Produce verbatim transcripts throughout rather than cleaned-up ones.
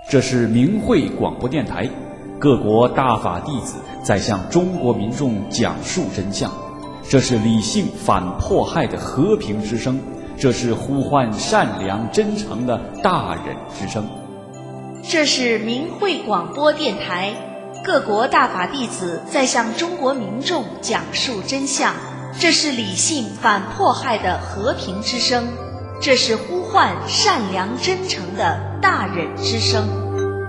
这是明慧广播电台，各国大法弟子在向中国民众讲述真相。这是理性反迫害的和平之声，这是呼唤善良真诚的大忍之声。 这是明慧广播电台，各国大法弟子在向中国民众讲述真相。这是理性反迫害的和平之声，这是呼唤善良真诚的大忍之声。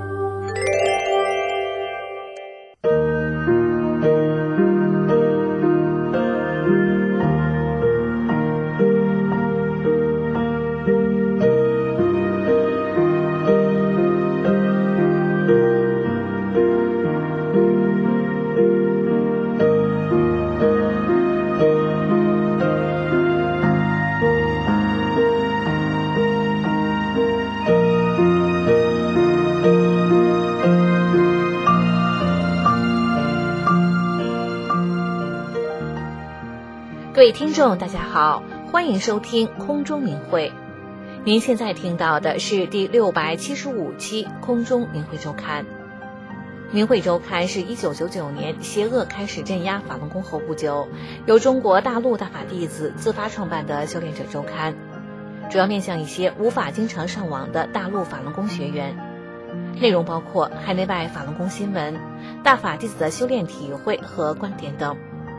各位听众大家好，欢迎收听空中明慧。您现在听到的是第六百七十五期空中明慧周刊。明慧周刊是一九九九年邪恶开始镇压法轮功后不久，由中国大陆大法弟子自发创办的修炼者周刊，主要面向一些无法经常上网的大陆法轮功学员，内容包括海内外法轮功新闻、大法弟子的修炼体会和观点等。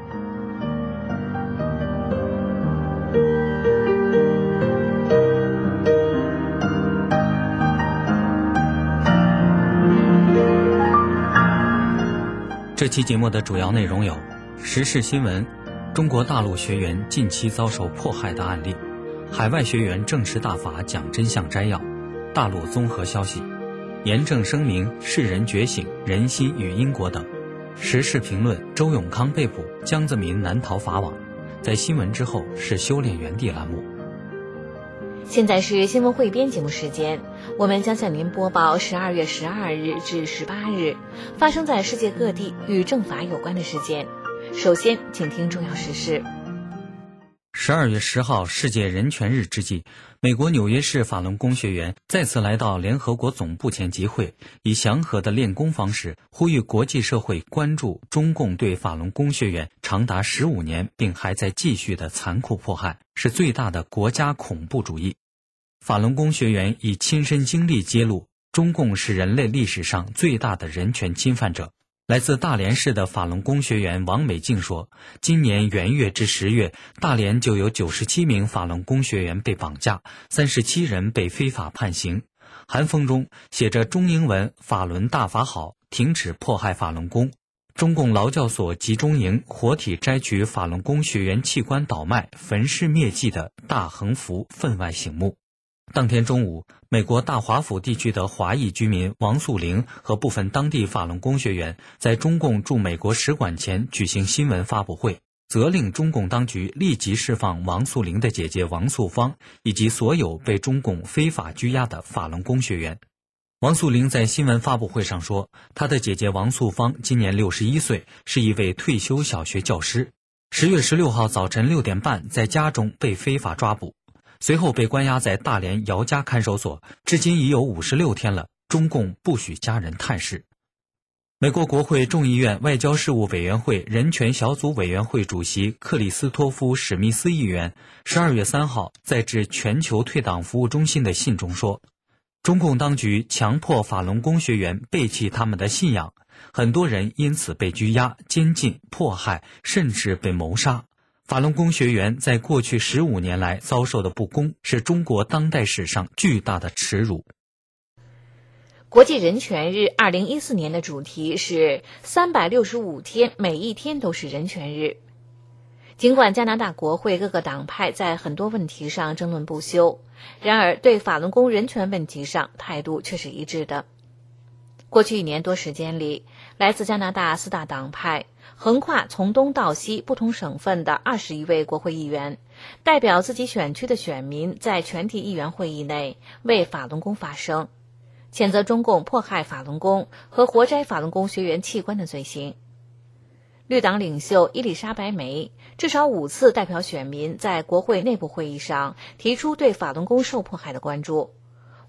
这期节目的主要内容有：时事新闻、中国大陆学员近期遭受迫害的案例、海外学员证实大法讲真相摘要、大陆综合消息、严正声明世人觉醒、人心与因果等。时事评论：周永康被捕，江泽民难逃法网。在新闻之后是修炼园地栏目。 现在是新闻汇编节目时间，我们将向您播报十二月十二日至十八日发生在世界各地与正法有关的事件。首先，请听重要时事。 十二月十号世界人权日之际，美国纽约市法轮功学员再次来到联合国总部前集会，以祥和的练功方式呼吁国际社会关注中共对法轮功学员长达十五年并还在继续的残酷迫害，是最大的国家恐怖主义。法轮功学员以亲身经历揭露，中共是人类历史上最大的人权侵犯者。来自大连市的法轮功学员王美静说，今年元月至十月，大连就有九十七名法轮功学员被绑架，三十七人被非法判刑。函封中写着中英文法轮大法好，停止迫害法轮功。中共劳教所集中营活体摘取法轮功学员器官倒卖、焚尸灭迹的大横幅分外醒目。当天中午，美国大华府地区的华裔居民王素玲和部分当地法轮功学员在中共驻美国使馆前举行新闻发布会，责令中共当局立即释放王素玲的姐姐王素芳以及所有被中共非法拘押的法轮功学员。王素玲在新闻发布会上说，她的姐姐王素芳今年六十一岁，是一位退休小学教师。十月十六号早晨六点半在家中被非法抓捕，随后被关押在大连姚家看守所，至今已有五十六天了，中共不许家人探视。美国国会众议院外交事务委员会人权小组委员会主席克里斯托夫·史密斯议员十二月三号在致全球退党服务中心的信中说，中共当局强迫法轮功学员背弃他们的信仰，很多人因此被拘押、监禁、迫害，甚至被谋杀。法轮功学员在过去十五年来遭受的不公，是中国当代史上巨大的耻辱。 国际人权日二零一四年的主题是三百六十五天，每一天都是人权日。尽管加拿大国会各个党派在很多问题上争论不休，然而对法轮功人权问题上态度却是一致的。过去一年多时间里，来自加拿大四大党派，横跨从东到西不同省份的二十一位国会议员，代表自己选区的选民在全体议员会议内为法轮功发声，谴责中共迫害法轮功和活摘法轮功学员器官的罪行。绿党领袖伊丽莎白梅至少五次代表选民在国会内部会议上提出对法轮功受迫害的关注，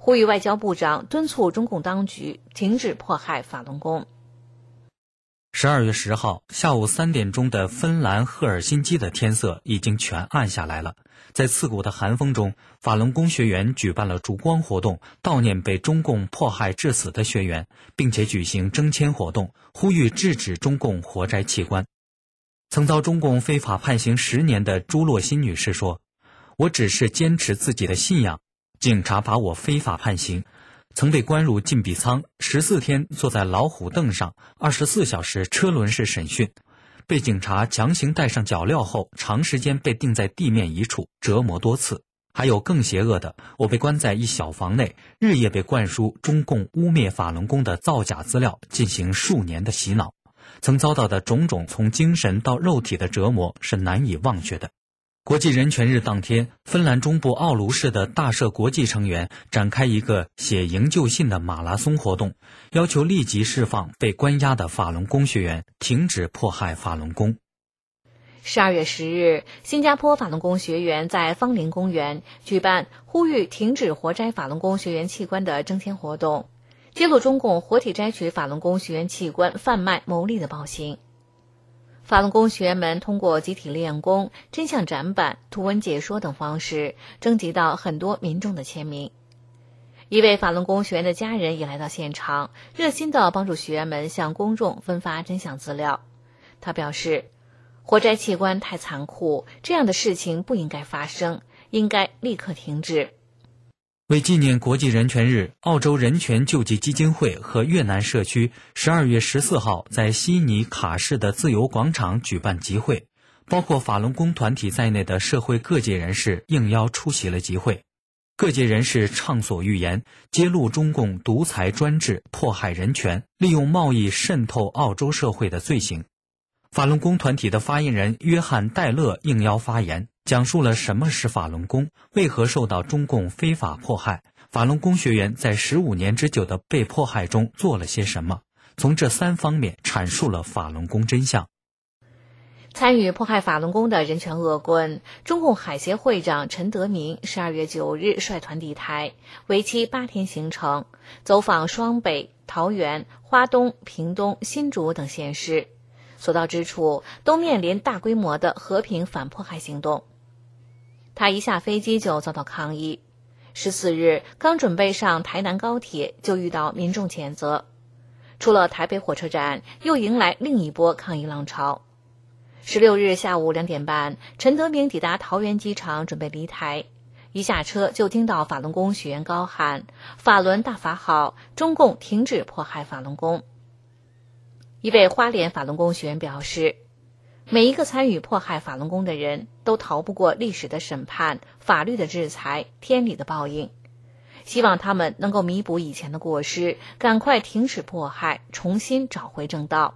呼吁外交部长敦促中共当局停止迫害法轮功。 十二月十号下午三点钟的芬兰赫尔辛基的天色已经全暗下来了。在刺骨的寒风中，法轮功学员举办了烛光活动，悼念被中共迫害致死的学员，并且举行征签活动，呼吁制止中共活摘器官。曾遭中共非法判刑十年的朱洛欣女士说：“我只是坚持自己的信仰，警察把我非法判刑。曾被关入禁闭舱，十四天坐在老虎凳上，二十四小时车轮式审讯，被警察强行戴上脚镣后，长时间被钉在地面一处，折磨多次。还有更邪恶的，我被关在一小房内，日夜被灌输中共污蔑法轮功的造假资料，进行数年的洗脑。曾遭到的种种从精神到肉体的折磨是难以忘却的。”国际人权日当天，芬兰中部奥卢市的大社国际成员展开一个写营救信的马拉松活动，要求立即释放被关押的法轮功学员，停止迫害法轮功。 十二月十日，新加坡法轮功学员在芳林公园举办呼吁停止活摘法轮功学员器官的征签活动，揭露中共活体摘取法轮功学员器官贩卖牟利的暴行。法轮功学员们通过集体练功、真相展板、图文解说等方式征集到很多民众的签名。一位法轮功学员的家人也来到现场，热心地帮助学员们向公众分发真相资料。他表示，活摘器官太残酷，这样的事情不应该发生，应该立刻停止。 为纪念国际人权日，澳洲人权救济基金会和越南社区十二月十四号在悉尼卡市的自由广场举办集会，包括法轮功团体在内的社会各界人士应邀出席了集会。各界人士畅所欲言，揭露中共独裁专制、迫害人权、利用贸易渗透澳洲社会的罪行。法轮功团体的发言人约翰·戴勒应邀发言，讲述了什么是法轮功，为何受到中共非法迫害，法轮功学员在十五年之久的被迫害中做了些什么，从这三方面阐述了法轮功真相。 参与迫害法轮功的人权恶棍，中共海协会长陈德民十二月九日率团抵台，为期八天行程，走访双北、桃园、花东、屏东、新竹等县市，所到之处都面临大规模的和平反迫害行动。他一下飞机就遭到抗议，十四日刚准备上台南高铁，就遇到民众谴责。出了台北火车站，又迎来另一波抗议浪潮。十六日下午两点半，陈德明抵达桃园机场，准备离台。一下车就听到法轮功学员高喊“法轮大法好，中共停止迫害法轮功”。一位花莲法轮功学员表示，每一个参与迫害法轮功的人都逃不过历史的审判、法律的制裁、天理的报应。希望他们能够弥补以前的过失，赶快停止迫害，重新找回正道。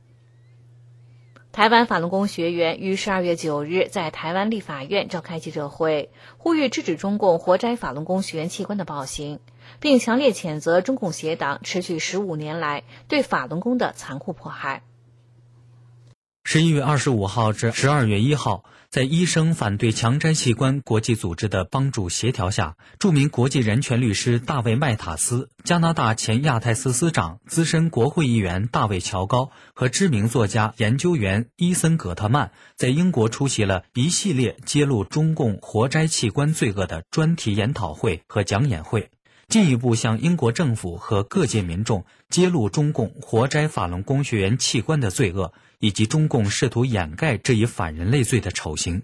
台湾法轮功学员于十二月九日在台湾立法院召开记者会，呼吁制止中共活摘法轮功学员器官的暴行，并强烈谴责中共邪党持续十五年来对法轮功的残酷迫害。 十一月二十五号至十二月一号，在医生反对强摘器官国际组织的帮助协调下，著名国际人权律师大卫·麦塔斯、加拿大前亚太司司长、资深国会议员大卫·乔高和知名作家、研究员伊森·葛特曼在英国出席了一系列揭露中共活摘器官罪恶的专题研讨会和讲演会，进一步向英国政府和各界民众揭露中共活摘法轮功学员器官的罪恶，以及中共试图掩盖这一反人类罪的丑行。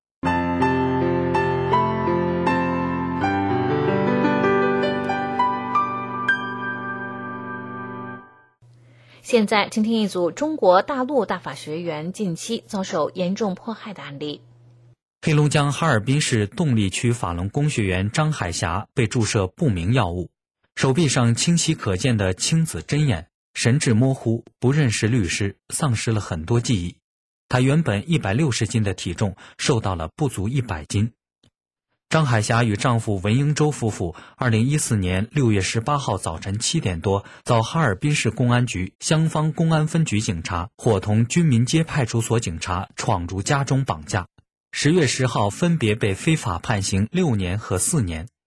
现在请听一组中国大陆大法学员近期遭受严重迫害的案例。 黑龙江哈尔滨市侗力区法轮功学员张海霞被注射不明药物，手臂上清晰可见的青紫针眼，神志模糊，不认识律师，丧失了很多记忆。他原本一百六十斤的体重瘦到了不足一百斤。张海霞与丈夫文英洲夫妇二零一四年六月十八号早晨七点多，遭哈尔滨市公安局香坊公安分局警察伙同军民街派出所警察闯入家中绑架。十月十号分别被非法判刑六年和四年。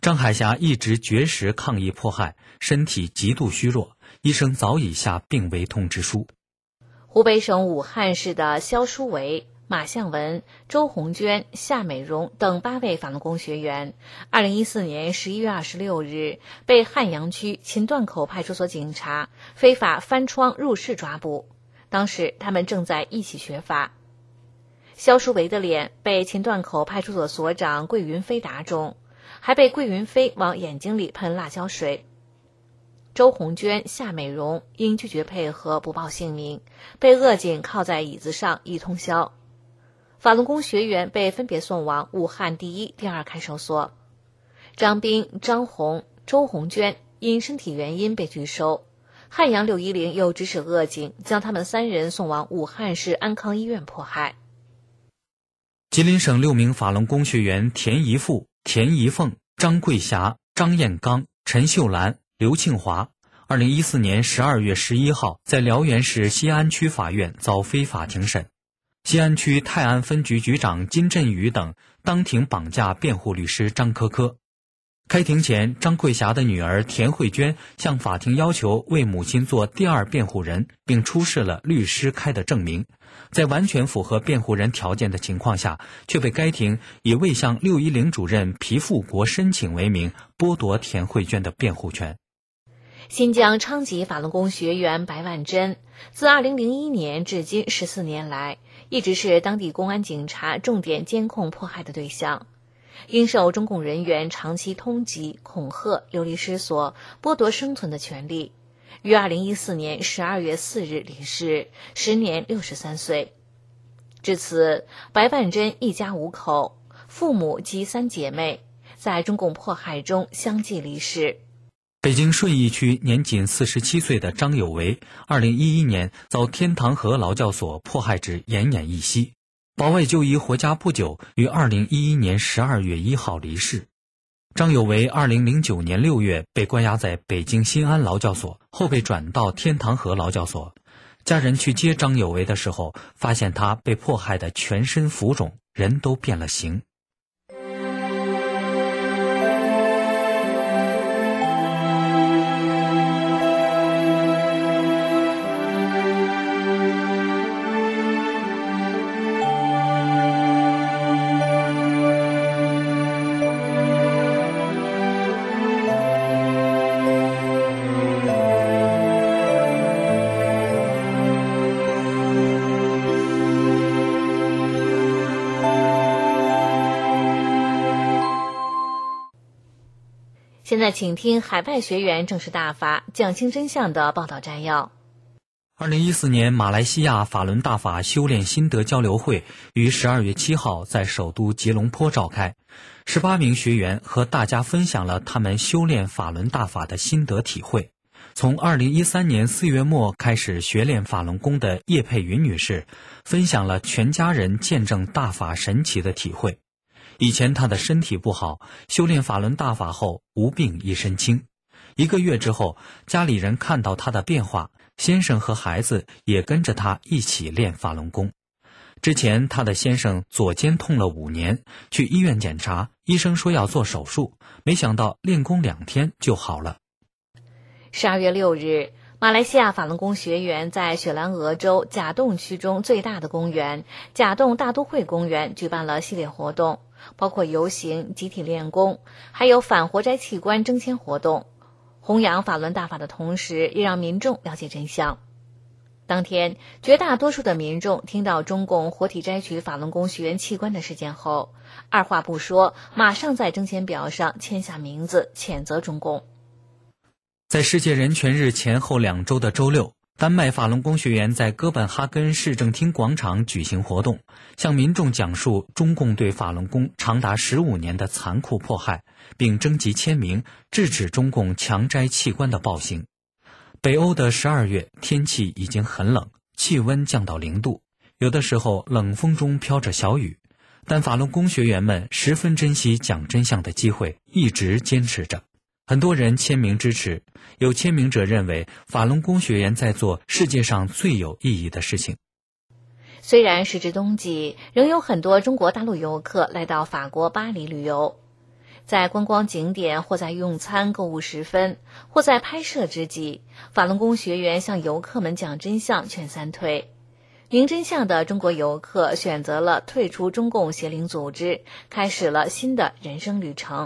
张海霞一直绝食抗议迫害，身体极度虚弱，医生早已下病危通知书。 湖北省武汉市的肖书维、马向文、周红娟、夏美荣等八位法轮功学员，二零一四年十一月二十六日被汉阳区秦段口派出所警察非法翻窗入室抓捕。当时他们正在一起学法。肖书维的脸被秦段口派出所所长桂云飞打中，还被桂云飞往眼睛里喷辣椒水。周红娟、夏美荣因拒绝配合不报姓名，被扼颈靠在椅子上一通宵。法轮功学员被分别送往武汉第一、第二看守所。张斌、张红、周红娟因身体原因被拒收，汉阳六一零又指使扼颈将他们三人送往武汉市安康医院迫害。 吉林省六名法轮功学员田一富、田一凤、张桂霞、张艳刚、陈秀兰、刘庆华，二零一四年十二月十一号在辽源市西安区法院遭非法庭审。西安区泰安分局局长金振宇等当庭绑架辩护律师张科科。开庭前，张桂霞的女儿田慧娟向法庭要求为母亲做第二辩护人，并出示了律师开的证明。在完全符合辩护人条件的情况下，却被该庭以未向六一零主任皮富国申请为名，剥夺田慧娟的辩护权。 新疆昌吉法轮功学员白万珍，自二零零一年至今十四年来，一直是当地公安警察重点监控迫害的对象，因受中共人员长期通缉、恐吓、流离失所，剥夺生存的权利，于二零一四年十二月四日离世，时年六十三岁。至此，白万珍一家五口，父母及三姐妹，在中共迫害中相继离世。 北京顺义区年仅四十七岁的张有为，二零一一年遭天堂河劳教所迫害至奄奄一息，保外就医回家不久，于二零一一年十二月一号离世。张有为二零零九年六月被关押在北京新安劳教所，后被转到天堂河劳教所。家人去接张有为的时候，发现他被迫害得全身浮肿，人都变了形。 现在请听海外学员正式大法讲清真相的报道摘要。 二零一四年马来西亚法轮大法修炼心得交流会于十二月七号在首都吉隆坡召开，十八名学员和大家分享了他们修炼法轮大法的心得体会。从二零一三年四月末开始学练法轮功的叶佩云女士分享了全家人见证大法神奇的体会。以前她的身体不好，修炼法轮大法后无病一身轻。一个月之后，家里人看到她的变化，先生和孩子也跟着她一起练法轮功。之前她的先生左肩痛了五年，去医院检查，医生说要做手术，没想到练功两天就好了。 十二月六日，马来西亚法轮功学员在雪兰莪州甲洞区中最大的公园甲洞大都会公园举办了系列活动，包括游行、集体练功，还有反活摘器官征签活动。弘扬法轮大法的同时，也让民众了解真相。当天，绝大多数的民众听到中共活体摘取法轮功学员器官的事件后，二话不说，马上在征签表上签下名字，谴责中共。 在世界人权日前后两周的周六，丹麦法轮功学员在哥本哈根市政厅广场举行活动，向民众讲述中共对法轮功长达十五年的残酷迫害，并征集签名，制止中共强摘器官的暴行。北欧的十二月，天气已经很冷，气温降到零度，有的时候冷风中飘着小雨，但法轮功学员们十分珍惜讲真相的机会，一直坚持着。很多人签名支持，有签名者认为法轮功学员在做世界上最有意义的事情。 虽然时至冬季，仍有很多中国大陆游客来到法国巴黎旅游。 在观光景点或在用餐购物时分，或在拍摄之际，法轮功学员向游客们讲真相，劝三退。明真相的中国游客选择了退出中共邪灵组织，开始了新的人生旅程。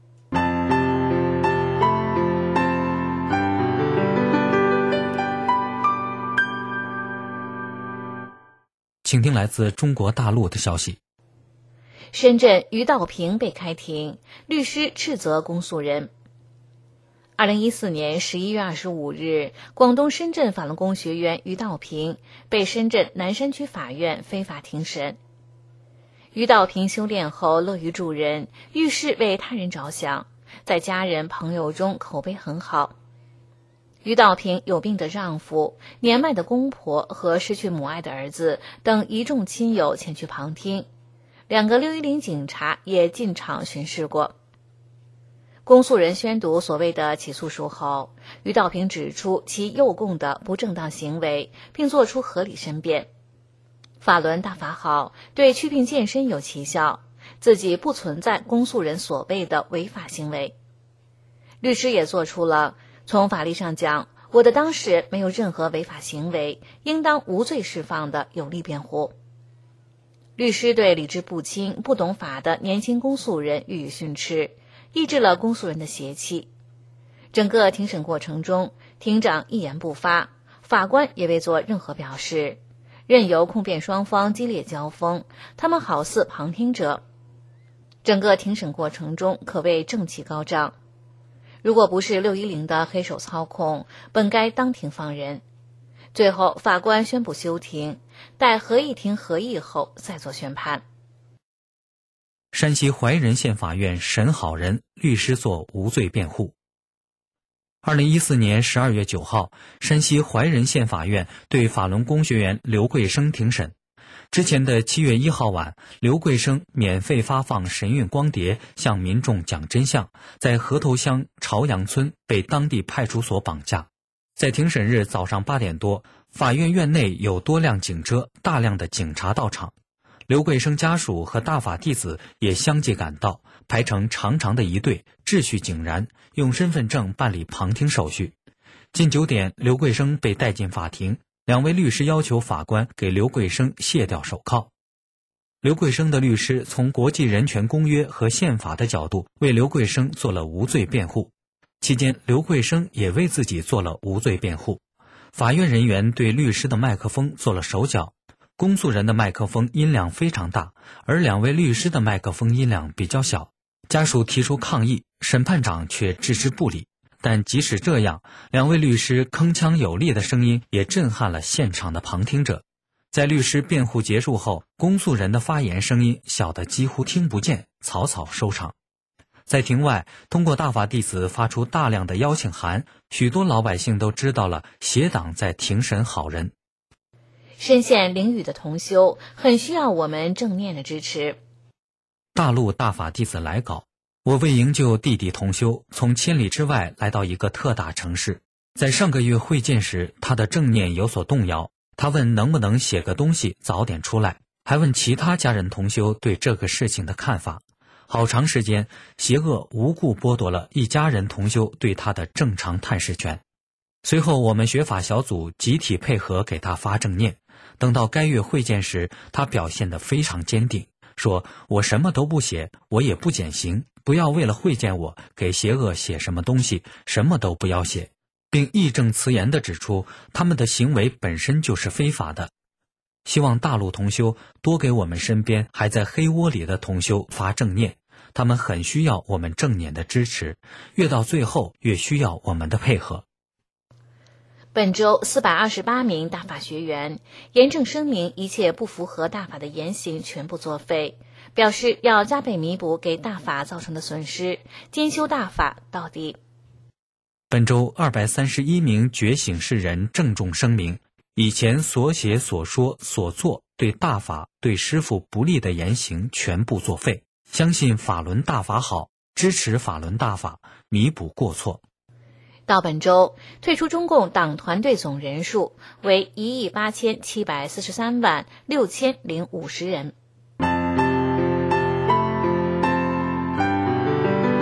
请听来自中国大陆的消息。 深圳于道平被开庭，律师斥责公诉人。二零一四年十一月二十五日，广东深圳法轮功学员于道平被深圳南山区法院非法庭审。于道平修炼后乐于助人，遇事为他人着想，在家人朋友中口碑很好。于道平有病的丈夫、年迈的公婆和失去母爱的儿子等一众亲友前去旁听，两个六一零警察也进场巡视过。公诉人宣读所谓的起诉书后，于道平指出其诱供的不正当行为，并作出合理申辩。法轮大法好，对祛病健身有奇效，自己不存在公诉人所谓的违法行为。律师也做出了从法律上讲，我的当事人没有任何违法行为，应当无罪释放的有力辩护。律师对理智不清、不懂法的年轻公诉人予以训斥，抑制了公诉人的邪气。整个庭审过程中，庭长一言不发，法官也未做任何表示，任由控辩双方激烈交锋，他们好似旁听者。整个庭审过程中可谓正气高涨。如果不是六一零的黑手操控，本该当庭放人。最后法官宣布休庭，待合议庭合议后再做宣判。 山西怀仁县法院审好人，律师作无罪辩护。二零一四年十二月九号，山西怀仁县法院对法轮功学员刘贵生庭审。之前的七月一号晚，刘贵生免费发放神韵光碟，向民众讲真相，在河头乡朝阳村被当地派出所绑架。在庭审日早上八点多，法院院内有多辆警车，大量的警察到场。刘贵生家属和大法弟子也相继赶到，排成长长的一队，秩序井然，用身份证办理旁听手续。近九点，刘贵生被带进法庭，两位律师要求法官给刘贵生卸掉手铐。刘贵生的律师从国际人权公约和宪法的角度为刘贵生做了无罪辩护，期间刘贵生也为自己做了无罪辩护。法院人员对律师的麦克风做了手脚，公诉人的麦克风音量非常大，而两位律师的麦克风音量比较小。家属提出抗议，审判长却置之不理。但即使这样，两位律师铿锵有力的声音也震撼了现场的旁听者。在律师辩护结束后，公诉人的发言声音小得几乎听不见，草草收场。在庭外，通过大法弟子发出大量的邀请函，许多老百姓都知道了邪党在庭审好人。 深陷囹圄的同修很需要我们正念的支持。 大陆大法弟子来稿，我为营救弟弟同修，从千里之外来到一个特大城市。在上个月会见时，他的正念有所动摇，他问能不能写个东西早点出来，还问其他家人同修对这个事情的看法。好长时间，邪恶无故剥夺了一家人同修对他的正常探视权。随后我们学法小组集体配合给他发正念。等到该月会见时，他表现得非常坚定，说我什么都不写，我也不减刑，不要为了会见我给邪恶写什么东西，什么都不要写，并义正辞严地指出他们的行为本身就是非法的。希望大陆同修多给我们身边还在黑窝里的同修发正念，他们很需要我们正念的支持，越到最后越需要我们的配合。 本周四百二十八名大法学员严正声明一切不符合大法的言行全部作废，表示要加倍弥补给大法造成的损失，兼修大法到底。 本周二百三十一名觉醒世人郑重声明，以前所写所说所做对大法对师父不利的言行全部作废，相信法轮大法好，支持法轮大法，弥补过错。 到本周，退出中共党团队总人数为一亿八千七百四十三万六千零五十人。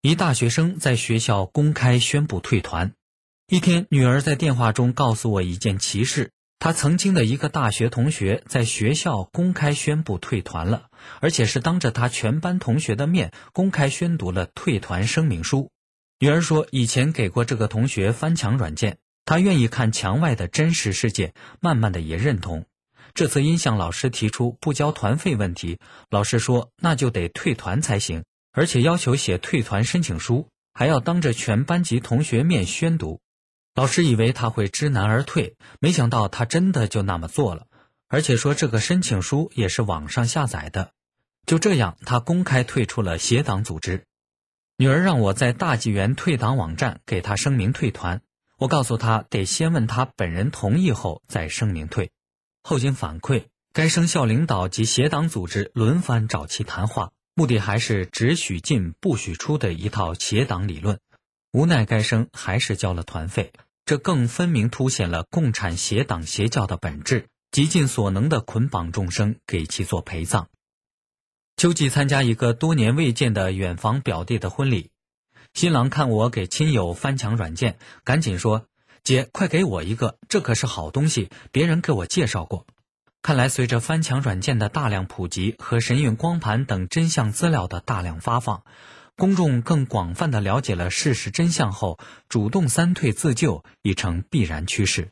一大学生在学校公开宣布退团。一天，女儿在电话中告诉我一件奇事，她曾经的一个大学同学在学校公开宣布退团了，而且是当着她全班同学的面公开宣读了退团声明书。女儿说，以前给过这个同学翻墙软件，她愿意看墙外的真实世界，慢慢的也认同。这次因向老师提出不交团费问题，老师说那就得退团才行，而且要求写退团申请书，还要当着全班级同学面宣读。老师以为他会知难而退，没想到他真的就那么做了，而且说这个申请书也是网上下载的。就这样，他公开退出了协党组织。女儿让我在大纪元退党网站给他声明退团，我告诉他得先问他本人同意后再声明退。后经反馈，该生校领导及协党组织轮番找其谈话，目的还是只许进不许出的一套协党理论。无奈该生还是交了团费，这更分明凸显了共产邪党邪教的本质，极尽所能的捆绑众生，给其做陪葬。秋季参加一个多年未见的远房表弟的婚礼，新郎看我给亲友翻墙软件，赶紧说，姐快给我一个，这可是好东西，别人给我介绍过。看来随着翻墙软件的大量普及和神韵光盘等真相资料的大量发放，公众更广泛地了解了事实真相后，主动三退自救已成必然趋势。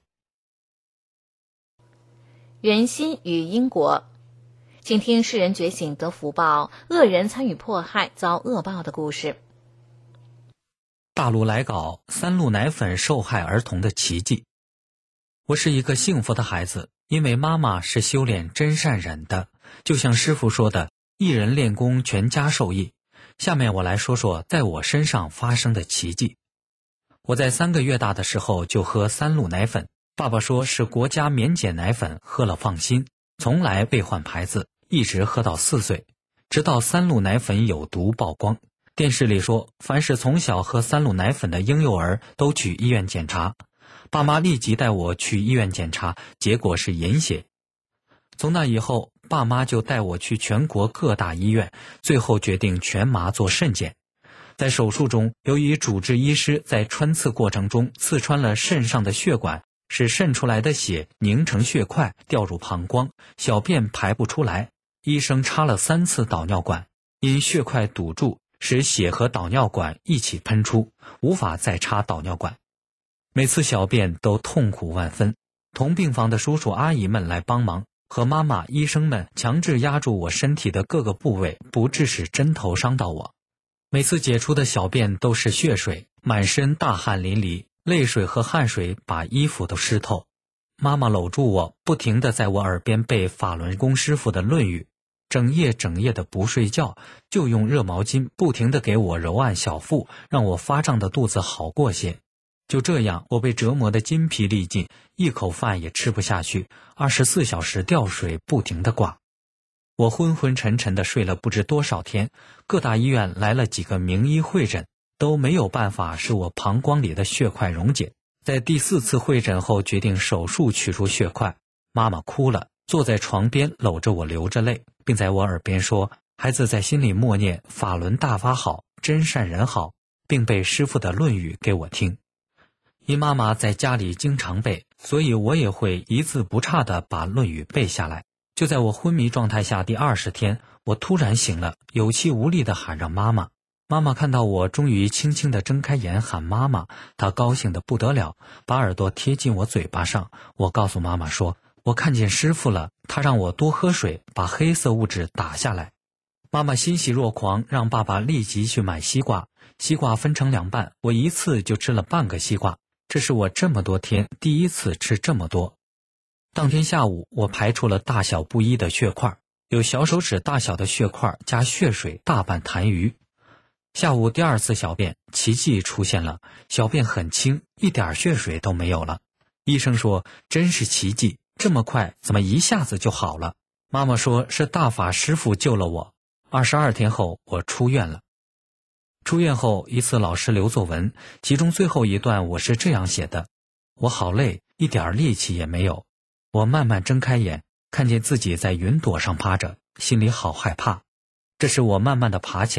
人心与因果，请听世人觉醒得福报，恶人参与迫害遭恶报的故事。 大陆来稿，三鹿奶粉受害儿童的奇迹。我是一个幸福的孩子，因为妈妈是修炼真善忍的，就像师父说的，一人练功，全家受益。下面我来说说在我身上发生的奇迹。我在三个月大的时候就喝三鹿奶粉，爸爸说是国家免检奶粉，喝了放心，从来未换牌子，一直喝到四岁，直到三鹿奶粉有毒曝光。电视里说，凡是从小喝三鹿奶粉的婴幼儿都去医院检查，爸妈立即带我去医院检查，结果是隐血。从那以后，爸妈就带我去全国各大医院，最后决定全麻做肾检。在手术中，由于主治医师在穿刺过程中刺穿了肾上的血管，使渗出来的血凝成血块掉入膀胱，小便排不出来。医生插了三次导尿管，因血块堵住，使血和导尿管一起喷出，无法再插导尿管。每次小便都痛苦万分，同病房的叔叔阿姨们来帮忙，和妈妈、医生们强制压住我身体的各个部位，不致使针头伤到我。每次解出的小便都是血水，满身大汗淋漓，泪水和汗水把衣服都湿透。妈妈搂住我，不停地在我耳边背法轮功师傅的论语，整夜整夜的不睡觉，就用热毛巾不停地给我揉按小腹，让我发胀的肚子好过些。就这样，我被折磨得筋疲力尽，一口饭也吃不下去，二十四小时吊水不停地挂。我昏昏沉沉地睡了不知多少天，各大医院来了几个名医会诊，都没有办法使我膀胱里的血块溶解。在第四次会诊后，决定手术取出血块。妈妈哭了，坐在床边搂着我流着泪，并在我耳边说，孩子在心里默念法轮大法好，真善人好，并背师父的论语给我听。因妈妈在家里经常背，所以我也会一字不差地把论语背下来。就在我昏迷状态下第二十天，我突然醒了，有气无力地喊着妈妈。妈妈看到我终于轻轻地睁开眼喊妈妈，她高兴得不得了，把耳朵贴近我嘴巴上。我告诉妈妈说，我看见师父了，他让我多喝水，把黑色物质打下来。妈妈欣喜若狂，让爸爸立即去买西瓜。西瓜分成两半，我一次就吃了半个西瓜，这是我这么多天第一次吃这么多。当天下午，我排出了大小不一的血块，有小手指大小的血块加血水大半痰盂。下午第二次小便，奇迹出现了，小便很轻，一点血水都没有了。医生说，真是奇迹，这么快，怎么一下子就好了？妈妈说是大法师父救了我。二十二天后，我出院了。出院后，一次老师留作文，其中最后一段我是这样写的：我好累，一点力气也没有。我慢慢睁开眼，看见自己在云朵上趴着，心里好害怕。这时我慢慢地爬起来，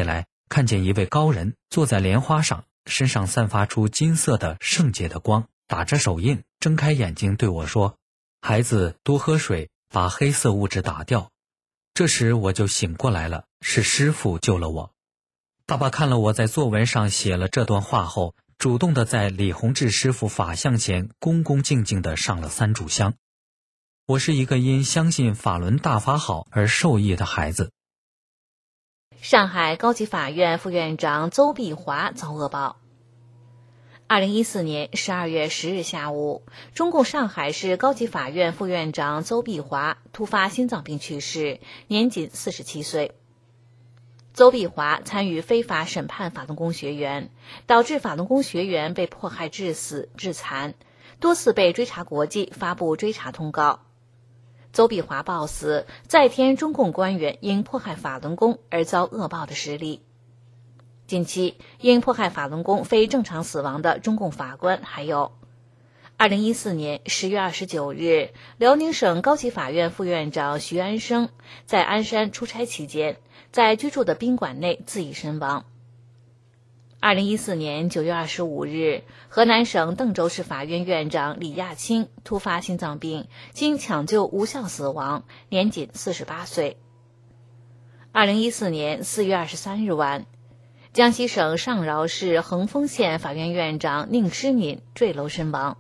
看见一位高人坐在莲花上，身上散发出金色的圣洁的光，打着手印，睁开眼睛对我说：孩子，多喝水，把黑色物质打掉。这时我就醒过来了，是师父救了我。爸爸看了我在作文上写了这段话后，主动地在李洪志师傅法像前恭恭敬敬地上了三炷香。我是一个因相信法轮大法好而受益的孩子。 上海高级法院副院长邹碧华遭恶报。二零一四年十二月十日下午，中共上海市高级法院副院长邹碧华突发心脏病去世，年仅四十七岁。邹碧华参与非法审判法轮功学员，导致法轮功学员被迫害致死、致残，多次被追查国际发布追查通告。邹碧华暴死，再添中共官员因迫害法轮功而遭恶报的实例。近期因迫害法轮功非正常死亡的中共法官还有二零一四年十月二十九日，辽宁省高级法院副院长徐安生在鞍山出差期间，在居住的宾馆内自缢身亡。二零一四年九月二十五日，河南省邓州市法院院长李亚清突发心脏病，经抢救无效死亡，年仅四十八岁。二零一四年四月二十三日晚，江西省上饶市横峰县法院院长宁诗敏坠楼身亡。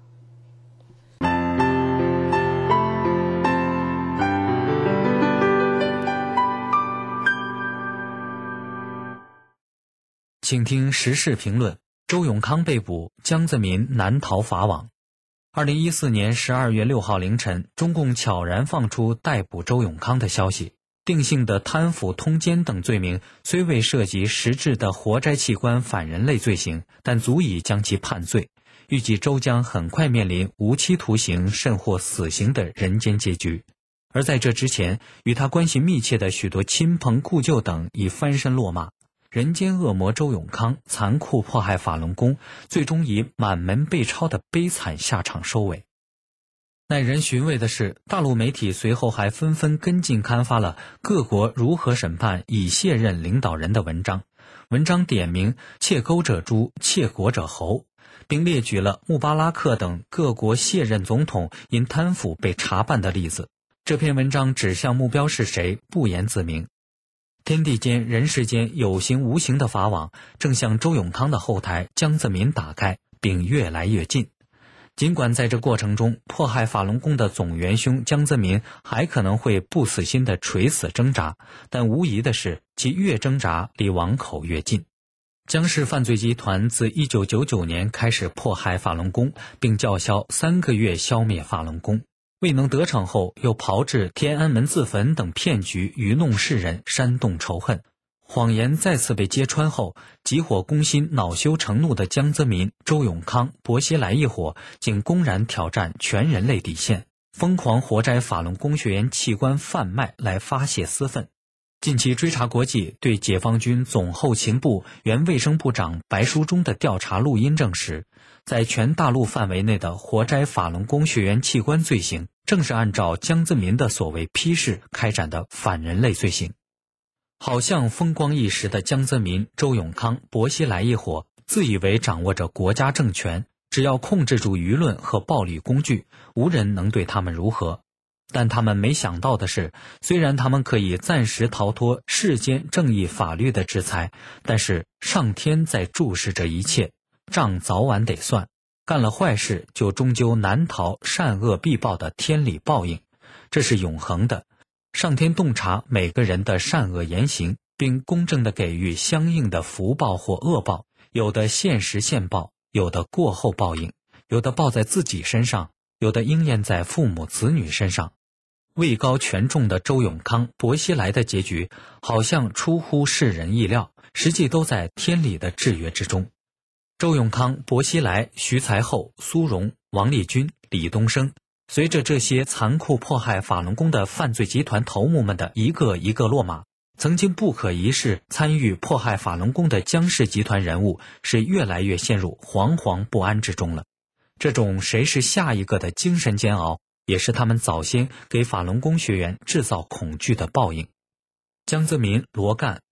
请听时事评论：周永康被捕，江泽民难逃法网。二零一四年十二月六号凌晨，中共悄然放出逮捕周永康的消息。定性的贪腐、通奸等罪名虽未涉及实质的活摘器官反人类罪行，但足以将其判罪。预计周将很快面临无期徒刑甚或死刑的人间结局。而在这之前，与他关系密切的许多亲朋故旧等已翻身落马。人间恶魔周永康残酷迫害法轮功，最终以满门被抄的悲惨下场收尾。耐人寻味的是，大陆媒体随后还纷纷跟进刊发了各国如何审判已卸任领导人的文章。文章点名窃钩者诛，窃国者侯，并列举了穆巴拉克等各国卸任总统因贪腐被查办的例子。这篇文章指向目标是谁，不言自明。天地间人世间有形无形的法网正向周永康的后台江泽民打开，并越来越近。尽管在这过程中，迫害法轮功的总元凶江泽民还可能会不死心地垂死挣扎，但无疑的是，其越挣扎离网口越近。江氏犯罪集团自一九九九年开始迫害法轮功，并叫嚣三个月消灭法轮功。未能得逞后，又炮制天安门自焚等骗局，愚弄世人，煽动仇恨。谎言再次被揭穿后，急火攻心、恼羞成怒的江泽民、周永康、薄熙来一伙，竟公然挑战全人类底线，疯狂活摘法轮功学员器官贩卖来发泄私愤。近期追查国际对解放军总后勤部原卫生部长白书忠的调查录音证实，在全大陆范围内的活摘法轮功学员器官罪行，正是按照江泽民的所谓批示开展的反人类罪行。好像风光一时的江泽民、周永康、薄熙来一伙，自以为掌握着国家政权，只要控制住舆论和暴力工具，无人能对他们如何。但他们没想到的是，虽然他们可以暂时逃脱世间正义法律的制裁，但是上天在注视着一切，账早晚得算，干了坏事就终究难逃善恶必报的天理报应，这是永恒的。上天洞察每个人的善恶言行，并公正地给予相应的福报或恶报，有的现时现报，有的过后报应，有的报在自己身上，有的应验在父母子女身上。位高权重的周永康、薄熙来的结局好像出乎世人意料，实际都在天理的制约之中。周永康、薄熙来、徐才厚、苏荣、王立军、李东生，随着这些残酷迫害法轮功的犯罪集团头目们的一个一个落马，曾经不可一世参与迫害法轮功的江氏集团人物是越来越陷入惶惶不安之中了。这种谁是下一个的精神煎熬，也是他们早先给法轮功学员制造恐惧的报应。江泽民、罗干、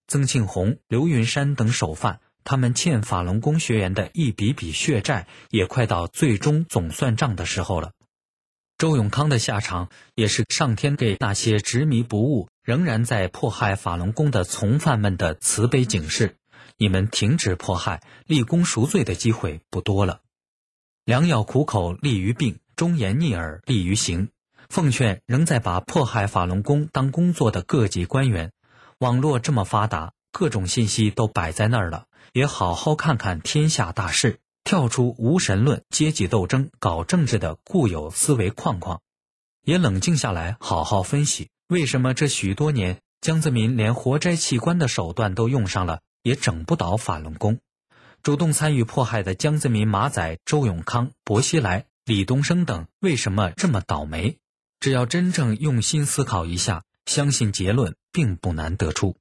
曾庆红、刘云山等首犯，他们欠法轮功学员的一笔笔血债也快到最终总算账的时候了。周永康的下场也是上天给那些执迷不悟仍然在迫害法轮功的从犯们的慈悲警示，你们停止迫害，立功赎罪的机会不多了。良药苦口利于病，忠言逆耳利于行。奉劝仍在把迫害法轮功当工作的各级官员，网络这么发达，各种信息都摆在那儿了，也好好看看天下大事，跳出无神论、阶级斗争、搞政治的固有思维框框，也冷静下来好好分析，为什么这许多年江泽民连活摘器官的手段都用上了，也整不倒法轮功。主动参与迫害的江泽民马仔、周永康、薄熙来、李东生等为什么这么倒霉？只要真正用心思考一下，相信结论并不难得出。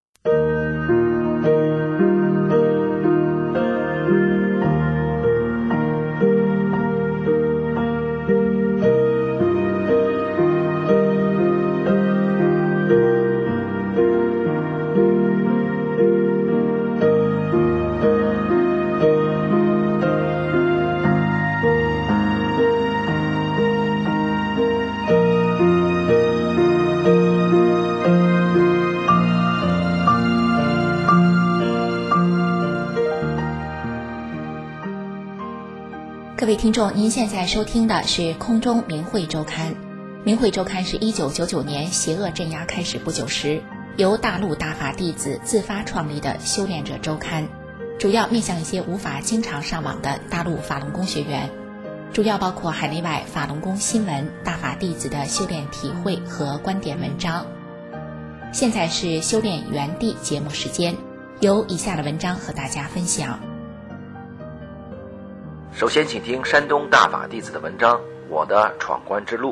各位听众，您现在收听的是空中明慧周刊。明慧周刊是一九九九年邪恶镇压开始不久时，由大陆大法弟子自发创立的修炼者周刊，主要面向一些无法经常上网的大陆法轮功学员，主要包括海内外法轮功新闻、大法弟子的修炼体会和观点文章。现在是修炼原地节目时间，由以下的文章和大家分享。 首先请听山东大法弟子的文章《我的闯关之路》。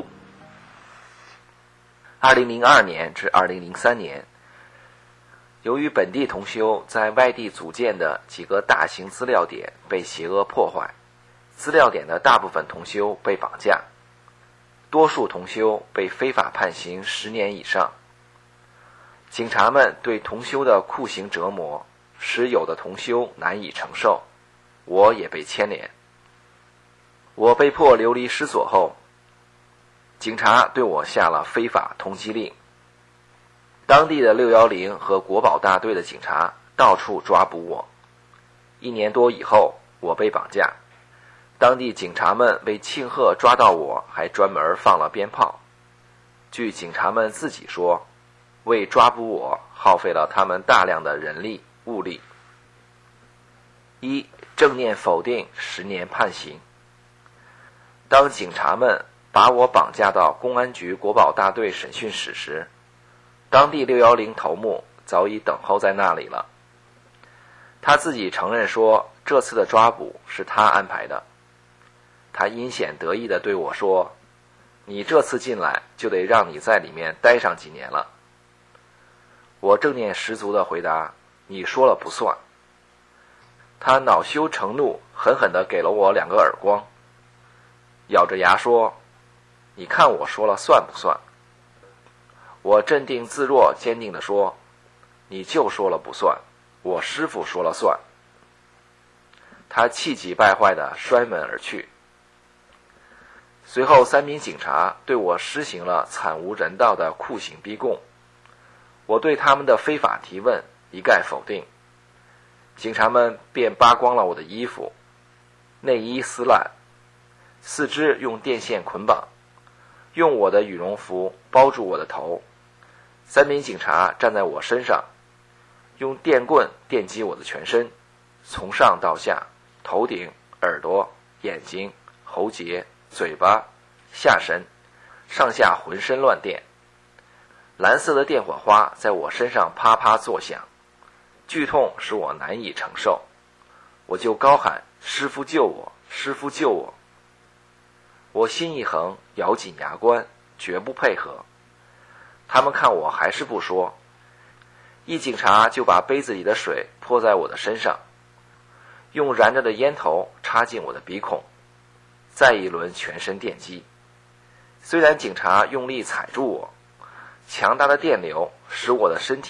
二零零二年至二零零三年，由于本地同修在外地组建的几个大型资料点被邪恶破坏，资料点的大部分同修被绑架，多数同修被非法判刑十年以上。警察们对同修的酷刑折磨，使有的同修难以承受，我也被牵连。我被迫流离失所后，警察对我下了非法通缉令。当地的六一零和国保大队的警察到处抓捕我。一年多以后，我被绑架。当地警察们为庆贺抓到我，还专门放了鞭炮。据警察们自己说，为抓捕我耗费了他们大量的人力物力。一、正念否定十年判刑。当警察们把我绑架到公安局国保大队审讯室时，当地六一零头目早已等候在那里了。他自己承认说，这次的抓捕是他安排的。他阴险得意地对我说，你这次进来就得让你在里面待上几年了。我正念十足地回答，你说了不算。他恼羞成怒，狠狠地给了我两个耳光，咬着牙说，你看我说了算不算？我镇定自若，坚定地说，你就说了不算，我师父说了算。他气急败坏地摔门而去。随后三名警察对我施行了惨无人道的酷刑逼供，我对他们的非法提问一概否定。警察们便扒光了我的衣服，内衣撕烂，四肢用电线捆绑，用我的羽绒服包住我的头。三名警察站在我身上，用电棍电击我的全身，从上到下，头顶、耳朵、眼睛、喉结、嘴巴、下身，上下浑身乱电。蓝色的电火花在我身上啪啪作响，剧痛使我难以承受，我就高喊，师父救我，师父救我。我心一横，咬紧牙关，绝不配合。他们看我还是不说，一警察就把杯子里的水泼在我的身上，用燃着的烟头插进我的鼻孔，再一轮全身电击。虽然警察用力踩住我，强大的电流使我的身体还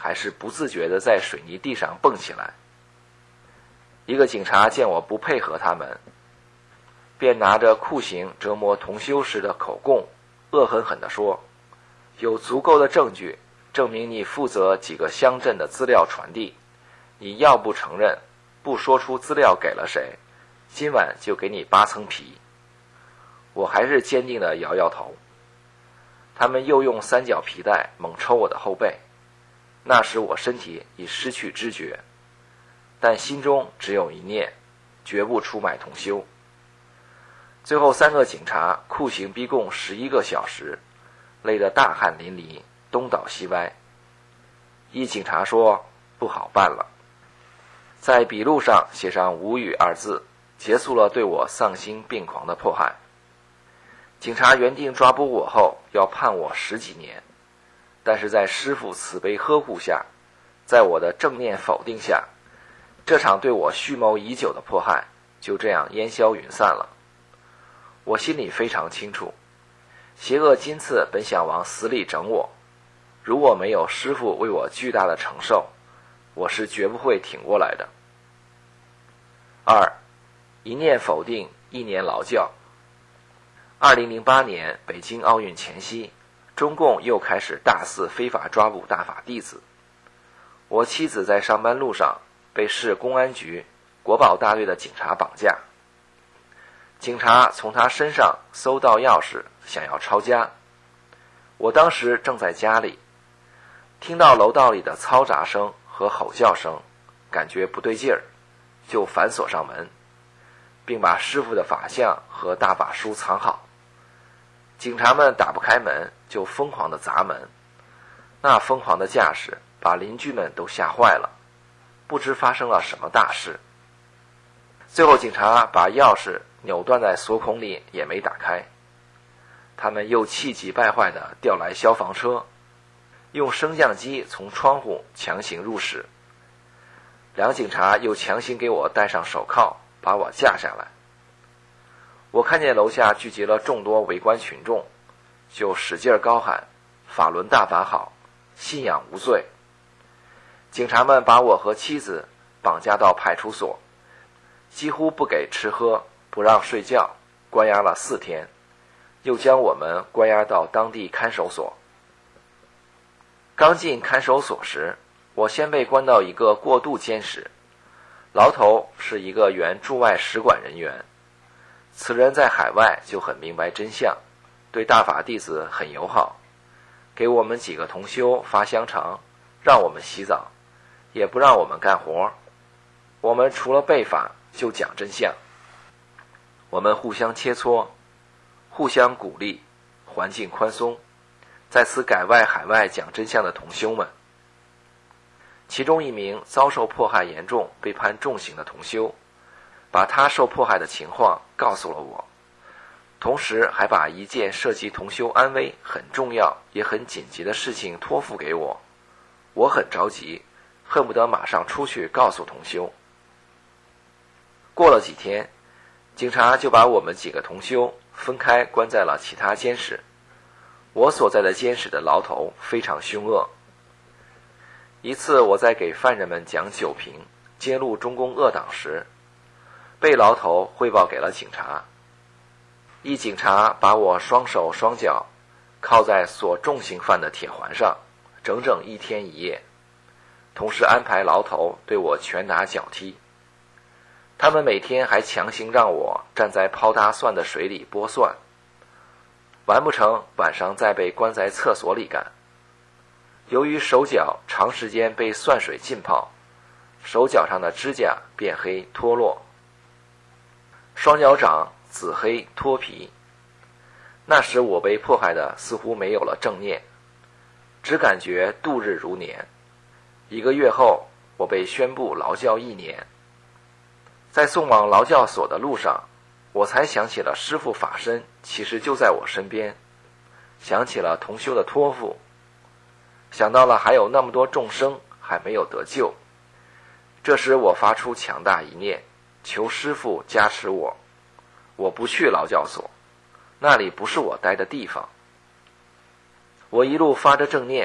还是不自觉地在水泥地上蹦起来。一个警察见我不配合他们，便拿着酷刑折磨同修时的口供，恶狠狠地说，有足够的证据证明你负责几个乡镇的资料传递，你要不承认，不说出资料给了谁，今晚就给你扒层皮。我还是坚定地摇摇头。他们又用三角皮带猛抽我的后背，那时我身体已失去知觉，但心中只有一念，绝不出卖同修。最后三个警察酷刑逼供十一个小时，累得大汗淋漓，东倒西歪。一警察说不好办了，在笔录上写上无语二字，结束了对我丧心病狂的迫害。警察原定抓捕我后要判我十几年，但是在师父慈悲呵护下，在我的正念否定下，这场对我蓄谋已久的迫害就这样烟消云散了。我心里非常清楚，邪恶金刺本想往死里整我，如果没有师父为我巨大的承受，我是绝不会挺过来的。二，一念否定，一年劳教。二零零八年北京奥运前夕，中共又开始大肆非法抓捕大法弟子。我妻子在上班路上被市公安局国保大队的警察绑架，警察从他身上搜到钥匙，想要抄家。我当时正在家里，听到楼道里的嘈杂声和吼叫声，感觉不对劲儿，就反锁上门，并把师父的法相和大法书藏好。警察们打不开门，就疯狂地砸门，那疯狂的架势把邻居们都吓坏了，不知发生了什么大事。最后警察把钥匙扭断在锁孔里也没打开，他们又气急败坏地调来消防车，用升降机从窗户强行入室。两警察又强行给我戴上手铐，把我架下来。我看见楼下聚集了众多围观群众，就使劲高喊，法轮大法好，信仰无罪。警察们把我和妻子绑架到派出所，几乎不给吃喝，不让睡觉，关押了四天，又将我们关押到当地看守所。刚进看守所时，我先被关到一个过渡监室，牢头是一个原驻外使馆人员，此人在海外就很明白真相，对大法弟子很友好，给我们几个同修发香肠，让我们洗澡，也不让我们干活。我们除了背法就讲真相，我们互相切磋，互相鼓励，环境宽松，在此改外海外讲真相的同修们。其中一名遭受迫害严重被判重刑的同修，把他受迫害的情况告诉了我，同时还把一件涉及同修安危很重要也很紧急的事情托付给我。我很着急，恨不得马上出去告诉同修。过了几天，警察就把我们几个同修分开关在了其他监室。我所在的监室的牢头非常凶恶。一次我在给犯人们讲酒瓶揭露中共恶党时，被牢头汇报给了警察。一警察把我双手双脚铐在锁重刑犯的铁环上，整整一天一夜，同时安排牢头对我拳打脚踢。他们每天还强行让我站在泡大蒜的水里剥蒜，完不成晚上再被关在厕所里干。由于手脚长时间被蒜水浸泡，手脚上的指甲变黑脱落，双脚掌紫黑脱皮。那时我被迫害的似乎没有了正念，只感觉度日如年。一个月后，我被宣布劳教一年。在送往劳教所的路上，我才想起了师父法身其实就在我身边，想起了同修的托付，想到了还有那么多众生还没有得救。这时我发出强大一念，求师父加持我，我不去劳教所，那里不是我待的地方。我一路发着正念，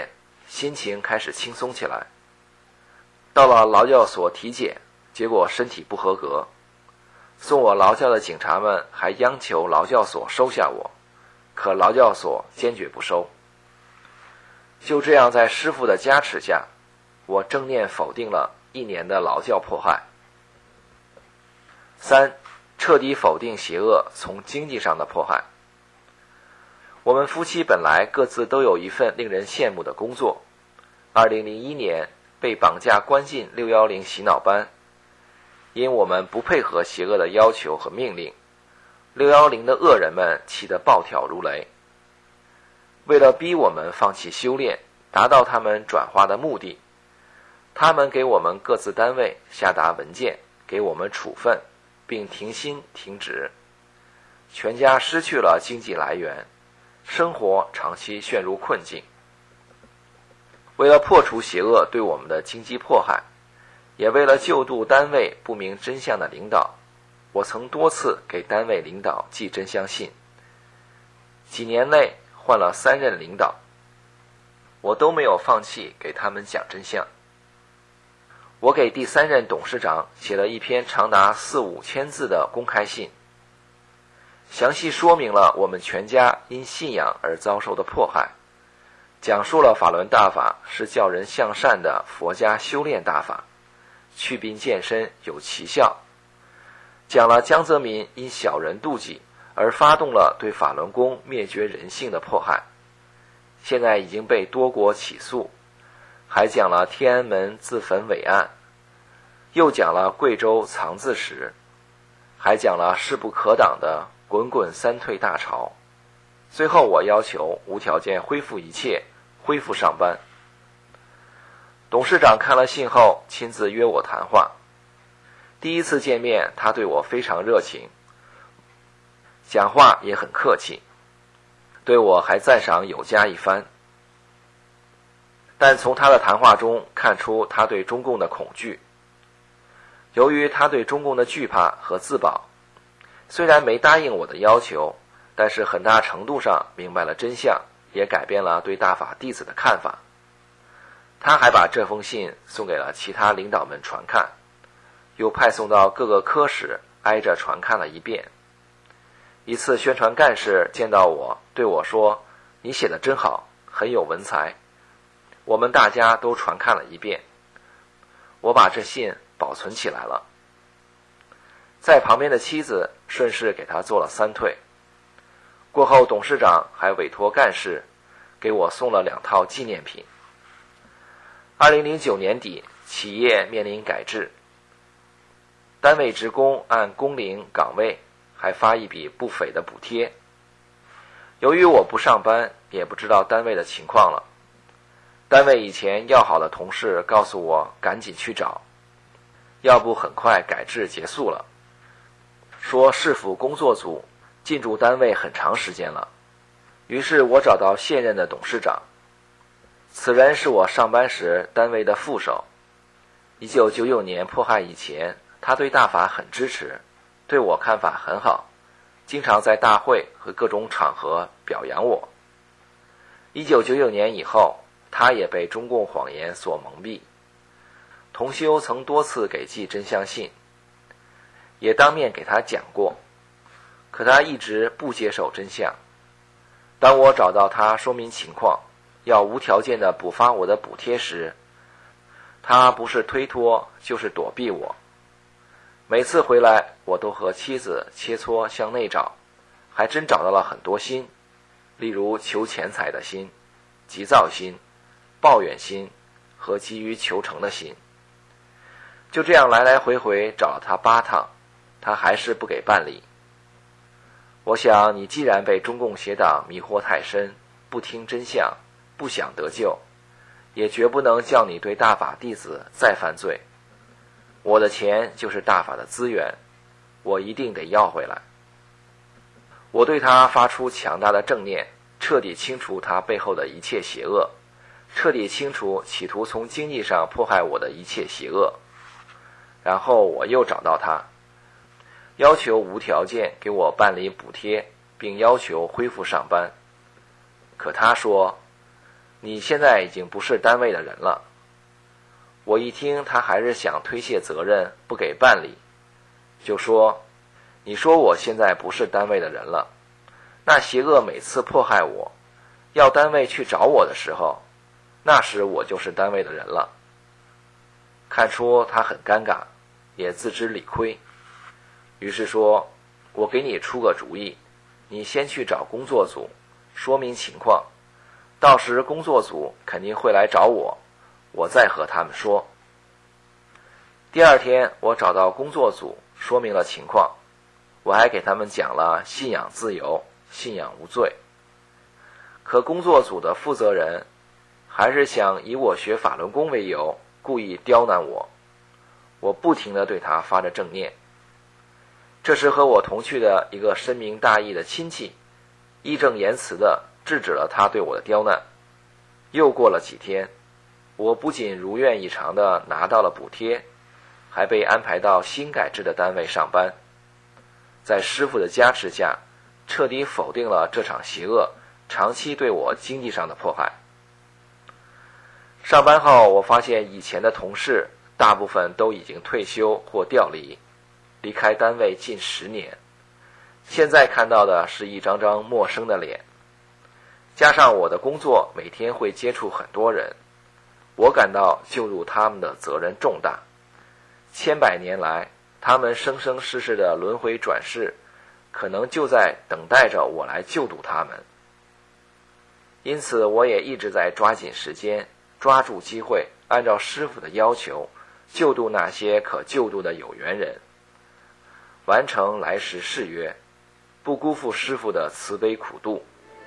心情开始轻松起来。到了劳教所体检，结果身体不合格，送我劳教的警察们还央求劳教所收下我，可劳教所坚决不收。就这样，在师父的加持下，我正念否定了一年的劳教迫害。三，彻底否定邪恶从经济上的迫害。我们夫妻本来各自都有一份令人羡慕的工作，二零零一年被绑架关进六一零洗脑班，因我们不配合邪恶的要求和命令，六一零的恶人们气得暴跳如雷。为了逼我们放弃修炼，达到他们转化的目的，他们给我们各自单位下达文件，给我们处分，并停薪停职，全家失去了经济来源，生活长期陷入困境。为了破除邪恶对我们的经济迫害，也为了救度单位不明真相的领导，我曾多次给单位领导寄真相信。几年内换了三任领导，我都没有放弃给他们讲真相。我给第三任董事长写了一篇长达四五千字的公开信，详细说明了我们全家因信仰而遭受的迫害，讲述了法轮大法是教人向善的佛家修炼大法，祛病健身有奇效，讲了江泽民因小人妒忌而发动了对法轮功灭绝人性的迫害，现在已经被多国起诉，还讲了天安门自焚伟案，又讲了贵州藏字石，还讲了势不可挡的滚滚三退大潮。最后我要求无条件恢复一切，恢复上班。董事长看了信后亲自约我谈话，第一次见面他对我非常热情，讲话也很客气，对我还赞赏有加一番。但从他的谈话中看出他对中共的恐惧。由于他对中共的惧怕和自保，虽然没答应我的要求，但是很大程度上明白了真相，也改变了对大法弟子的看法。他还把这封信送给了其他领导们传看，又派送到各个科室挨着传看了一遍。一次宣传干事见到我，对我说：“你写得真好，很有文采。”我们大家都传看了一遍。我把这信保存起来了。在旁边的妻子顺势给他做了三退。过后董事长还委托干事给我送了两套纪念品。二零零九年底，企业面临改制，单位职工按工龄岗位还发一笔不菲的补贴。由于我不上班，也不知道单位的情况了。单位以前要好的同事告诉我赶紧去找，要不很快改制结束了。说市府工作组进驻单位很长时间了，于是我找到现任的董事长，此人是我上班时单位的副手。一九九九年迫害以前，他对大法很支持，对我看法很好，经常在大会和各种场合表扬我。一九九九年以后，他也被中共谎言所蒙蔽。同修曾多次给寄真相信，也当面给他讲过，可他一直不接受真相。当我找到他说明情况，要无条件的补发我的补贴时，他不是推脱就是躲避我。每次回来我都和妻子切磋向内找，还真找到了很多心，例如求钱财的心、急躁心、抱怨心和急于求成的心。就这样来来回回找了他八趟，他还是不给办理。我想你既然被中共邪党迷惑太深，不听真相，不想得救，也绝不能叫你对大法弟子再犯罪。我的钱就是大法的资源，我一定得要回来。我对他发出强大的正念，彻底清除他背后的一切邪恶，彻底清除企图从经济上迫害我的一切邪恶。然后我又找到他，要求无条件给我办理补贴，并要求恢复上班。可他说， 你现在已经不是单位的人了。我一听他还是想推卸责任，不给办理，就说，你说我现在不是单位的人了，那邪恶每次迫害我，要单位去找我的时候，那时我就是单位的人了。看出他很尴尬，也自知理亏，于是说，我给你出个主意，你先去找工作组说明情况，到时工作组肯定会来找我，我再和他们说。第二天我找到工作组说明了情况，我还给他们讲了信仰自由，信仰无罪。可工作组的负责人还是想以我学法轮功为由，故意刁难我。我不停地对他发着正念。这时和我同去的一个深明大义的亲戚义正言辞地制止了他对我的刁难。又过了几天，我不仅如愿以偿地拿到了补贴，还被安排到新改制的单位上班。在师父的加持下，彻底否定了这场邪恶长期对我经济上的迫害。上班后，我发现以前的同事大部分都已经退休或调离，离开单位近十年。现在看到的是一张张陌生的脸，加上我的工作每天会接触很多人，我感到救助他们的责任重大。千百年来，他们生生世世的轮回转世，可能就在等待着我来救度他们。因此我也一直在抓紧时间，抓住机会，按照师父的要求救度那些可救度的有缘人，完成来时誓约，不辜负师父的慈悲苦度。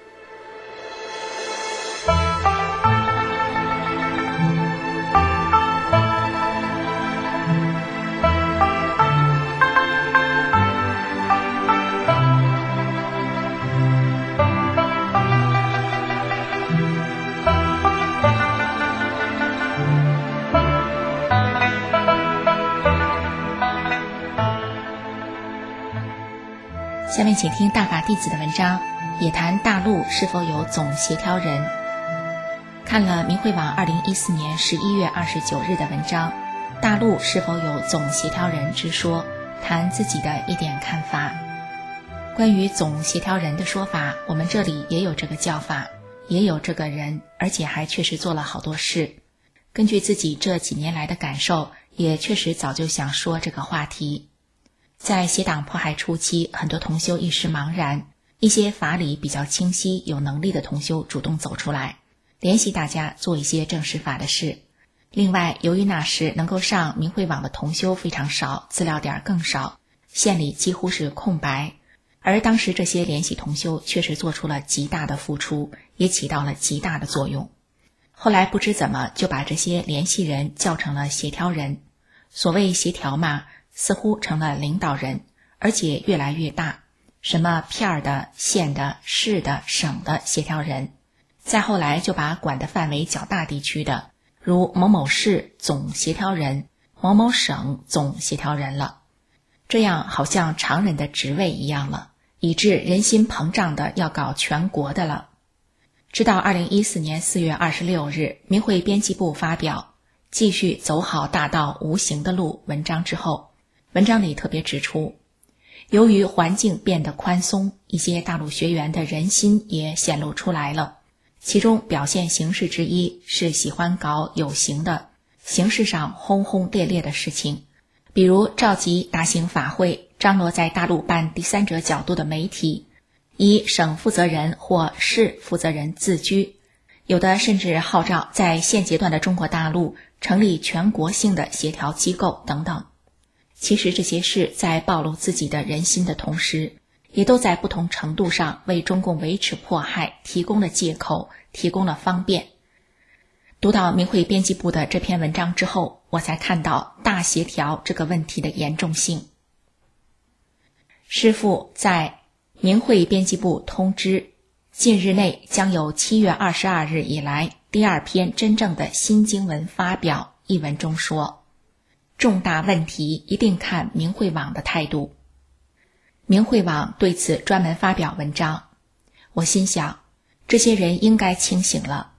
下面请听大法弟子的文章，也谈大陆是否有总协调人。看了明慧网二零一四年十一月二十九日的文章，大陆是否有总协调人之说，谈自己的一点看法。关于总协调人的说法，我们这里也有这个叫法，也有这个人，而且还确实做了好多事。根据自己这几年来的感受，也确实早就想说这个话题。在邪党迫害初期，很多同修一时茫然，一些法理比较清晰有能力的同修主动走出来，联系大家做一些正实法的事。另外，由于那时能够上明慧网的同修非常少，资料点更少，县里几乎是空白，而当时这些联系同修确实做出了极大的付出，也起到了极大的作用。后来不知怎么就把这些联系人叫成了协调人，所谓协调嘛，似乎成了领导人，而且越来越大，什么片儿的、县的、市的、省的协调人，再后来就把管的范围较大地区的，如某某市总协调人、某某省总协调人了。这样好像常人的职位一样了，以致人心膨胀的要搞全国的了。直到二零一四年四月二十六日，明慧编辑部发表继续走好大道无形的路文章之后，文章里特别指出，由于环境变得宽松，一些大陆学员的人心也显露出来了。其中表现形式之一是喜欢搞有形的、形式上轰轰烈烈的事情，比如召集大型法会，张罗在大陆办第三者角度的媒体，以省负责人或市负责人自居，有的甚至号召在现阶段的中国大陆成立全国性的协调机构等等。其实这些事在暴露自己的人心的同时，也都在不同程度上为中共维持迫害提供了借口，提供了方便。读到明慧编辑部的这篇文章之后，我才看到大协调这个问题的严重性。师父在明慧编辑部通知，近日内将有七月二十二日以来第二篇真正的新经文发表，一文中说，重大问题一定看明慧网的态度。明慧网对此专门发表文章，我心想，这些人应该清醒了，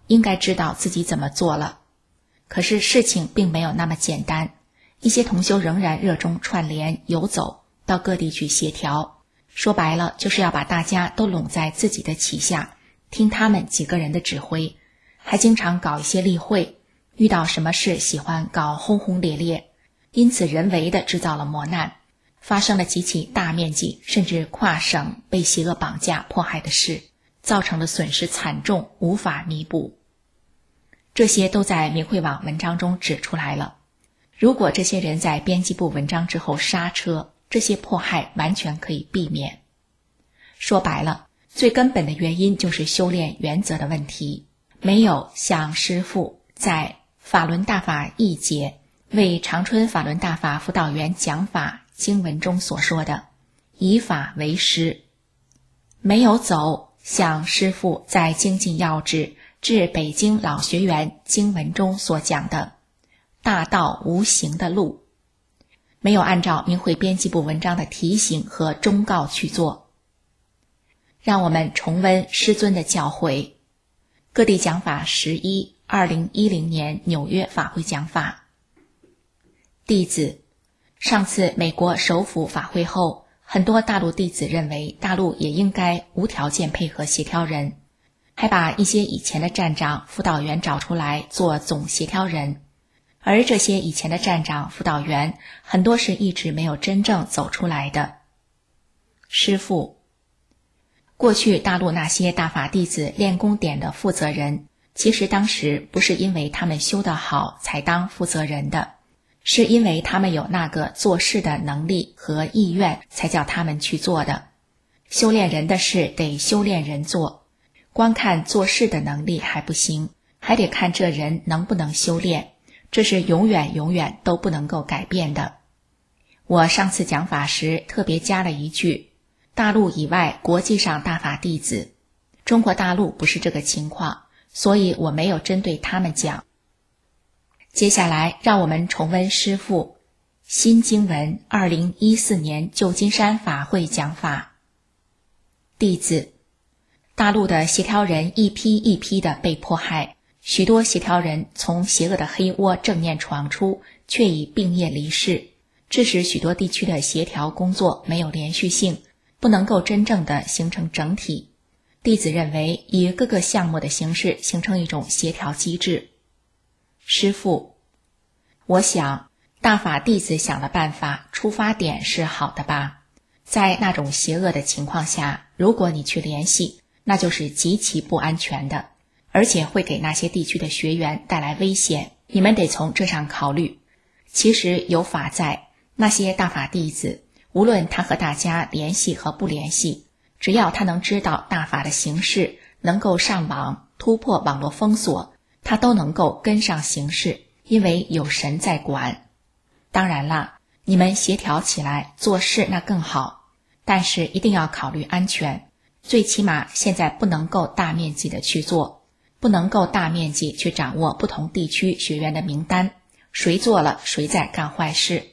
应该知道自己怎么做了。可是事情并没有那么简单，一些同修仍然热衷串联游走，到各地去协调，说白了就是要把大家都拢在自己的旗下，听他们几个人的指挥，还经常搞一些例会，遇到什么事喜欢搞轰轰烈烈，因此人为地制造了磨难，发生了几起大面积甚至跨省被邪恶绑架迫害的事，造成的损失惨重，无法弥补。这些都在明慧网文章中指出来了。如果这些人在编辑部文章之后刹车，这些迫害完全可以避免。说白了，最根本的原因就是修炼原则的问题，没有像师父在法轮大法译解为长春法轮大法辅导员讲法经文中所说的以法为师，没有走像师父在精进要旨至北京老学员经文中所讲的大道无形的路，没有按照明慧编辑部文章的提醒和忠告去做。让我们重温师尊的教诲。各地讲法十一，二零一零年纽约法会讲法。弟子，上次美国首府法会后，很多大陆弟子认为大陆也应该无条件配合协调人，还把一些以前的站长、辅导员找出来做总协调人。而这些以前的站长、辅导员很多是一直没有真正走出来的。师父，过去大陆那些大法弟子练功点的负责人，其实当时不是因为他们修得好才当负责人的，是因为他们有那个做事的能力和意愿才叫他们去做的。修炼人的事得修炼人做，光看做事的能力还不行，还得看这人能不能修炼，这是永远永远都不能够改变的。我上次讲法时特别加了一句，大陆以外国际上大法弟子，中国大陆不是这个情况，所以我没有针对他们讲。接下来让我们重温师父新经文二零一四年旧金山法会讲法。弟子，大陆的协调人一批一批的被迫害，许多协调人从邪恶的黑窝正面闯出，却已病业离世，致使许多地区的协调工作没有连续性，不能够真正的形成整体。弟子认为以各个项目的形式形成一种协调机制。师父，我想大法弟子想的办法出发点是好的吧，在那种邪恶的情况下，如果你去联系，那就是极其不安全的，而且会给那些地区的学员带来危险，你们得从这上考虑。其实有法在，那些大法弟子无论他和大家联系和不联系，只要他能知道大法的形式，能够上网突破网络封锁，他都能够跟上形势，因为有神在管。当然啦，你们协调起来做事那更好，但是一定要考虑安全，最起码现在不能够大面积的去做，不能够大面积去掌握不同地区学员的名单，谁做了谁在干坏事。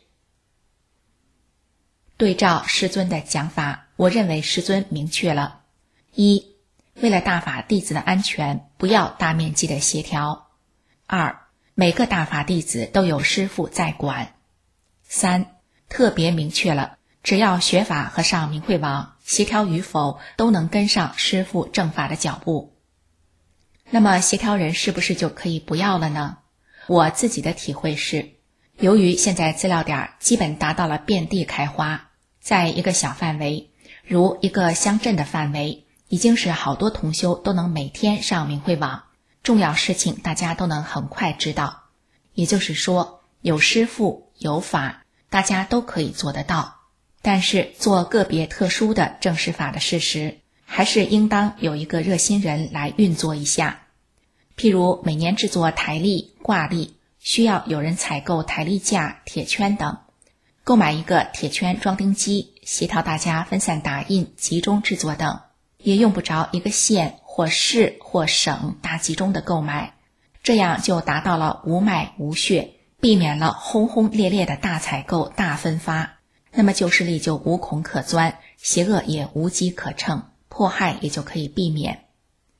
对照师尊的讲法，我认为师尊明确了：一，为了大法弟子的安全，不要大面积的协调；二，每个大法弟子都有师父在管；三，特别明确了，只要学法和上明慧网，协调与否都能跟上师父正法的脚步。那么协调人是不是就可以不要了呢？我自己的体会是，由于现在资料点基本达到了遍地开花，在一个小范围，如一个乡镇的范围，已经是好多同修都能每天上明慧网，重要事情大家都能很快知道。也就是说，有师父有法，大家都可以做得到。但是做个别特殊的正式法的事时，还是应当有一个热心人来运作一下。譬如每年制作台历、挂历，需要有人采购台历架、铁圈等，购买一个铁圈装订机，协调大家分散打印、集中制作等，也用不着一个县或市或省大集中的购买，这样就达到了无脉无血，避免了轰轰烈烈的大采购、大分发，那么旧势力就无孔可钻，邪恶也无机可乘，迫害也就可以避免。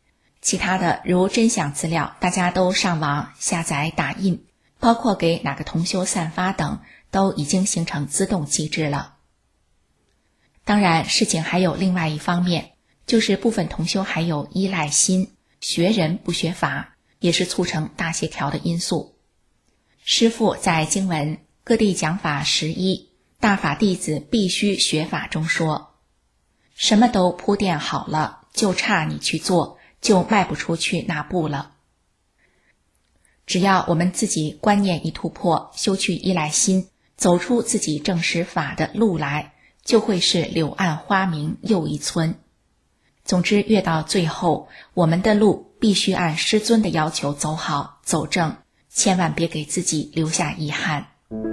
其他的如真相资料，大家都上网下载打印，包括给哪个同修散发等，都已经形成自动机制了。当然，事情还有另外一方面，就是部分同修还有依赖心，学人不学法，也是促成大协调的因素。师父在经文各地讲法十一，大法弟子必须学法中说，什么都铺垫好了，就差你去做，就迈不出去那步了。只要我们自己观念一突破，修去依赖心，走出自己正实法的路来，就会是柳暗花明又一村。总之，越到最后，我们的路必须按师尊的要求走好走正，千万别给自己留下遗憾。